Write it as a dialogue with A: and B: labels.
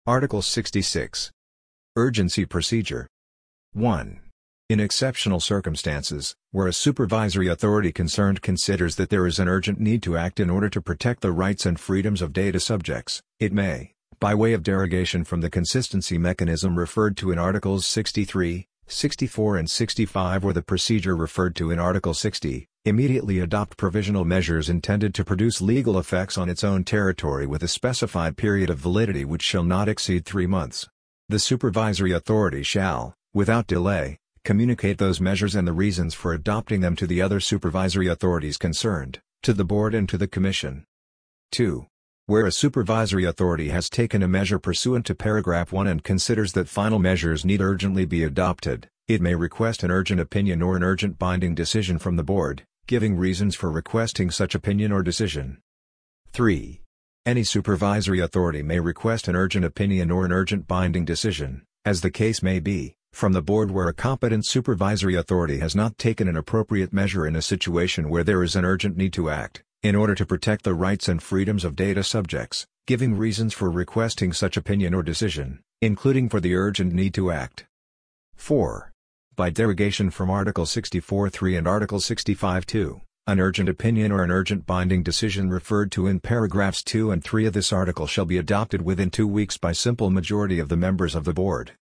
A: Article 66. Urgency procedure. 1. In exceptional circumstances, where a supervisory authority concerned considers that there is an urgent need to act in order to protect the rights and freedoms of data subjects, it may, by way of derogation from the consistency mechanism referred to in Articles 63, 64 and 65 or the procedure referred to in Article 60, immediately adopt provisional measures intended to produce legal effects on its own territory with a specified period of validity which shall not exceed 3 months. The supervisory authority shall, without delay, communicate those measures and the reasons for adopting them to the other supervisory authorities concerned, to the Board and to the Commission. 2. Where a supervisory authority has taken a measure pursuant to paragraph 1 and considers that final measures need urgently be adopted, it may request an urgent opinion or an urgent binding decision from the Board, giving reasons for requesting such opinion or decision. 3. Any supervisory authority may request an urgent opinion or an urgent binding decision, as the case may be, from the Board where a competent supervisory authority has not taken an appropriate measure in a situation where there is an urgent need to act, in order to protect the rights and freedoms of data subjects, giving reasons for requesting such opinion or decision, including for the urgent need to act. 4. By derogation from Article 64(3) and Article 65(2), an urgent opinion or an urgent binding decision referred to in paragraphs 2 and 3 of this article shall be adopted within 2 weeks by simple majority of the members of the Board.